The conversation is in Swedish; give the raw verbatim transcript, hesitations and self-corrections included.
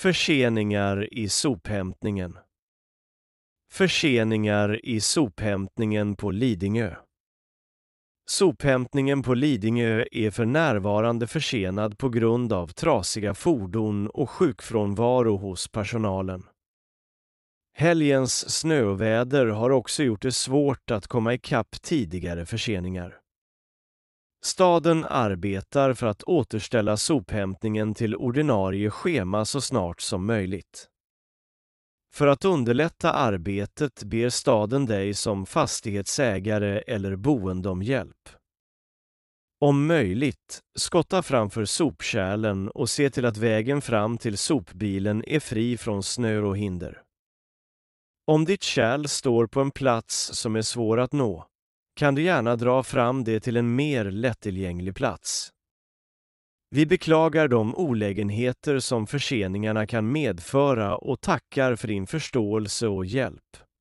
Förseningar i sophämtningen. Förseningar i sophämtningen på Lidingö. Sophämtningen på Lidingö är för närvarande försenad på grund av trasiga fordon och sjukfrånvaro hos personalen. Helgens snöväder har också gjort det svårt att komma ikapp tidigare förseningar. Staden arbetar för att återställa sophämtningen till ordinarie schema så snart som möjligt. För att underlätta arbetet ber staden dig som fastighetsägare eller boende om hjälp. Om möjligt, skotta framför sopkärlen och se till att vägen fram till sopbilen är fri från snö och hinder. Om ditt kärl står på en plats som är svår att nå, kan du gärna dra fram det till en mer lättillgänglig plats. Vi beklagar de olägenheter som förseningarna kan medföra och tackar för din förståelse och hjälp.